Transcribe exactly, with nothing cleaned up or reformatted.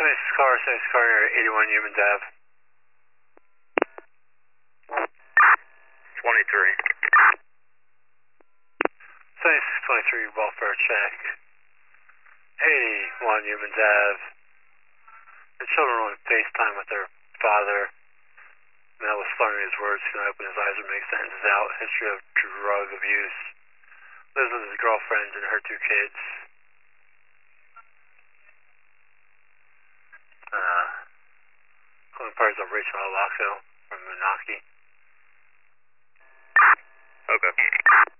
seventy-six car, seventy-six car near eighty-one Humans Ave. twenty-three. seventy-six twenty-three, welfare check. eighty-one Humans Ave. The children were on FaceTime with their father. Mel was slurring his words, he couldn't open his eyes or make sentences out. History of drug abuse. Lives with his girlfriend and her two kids. Uh, calling parties of Rachel Alaco from Moonachie. Okay.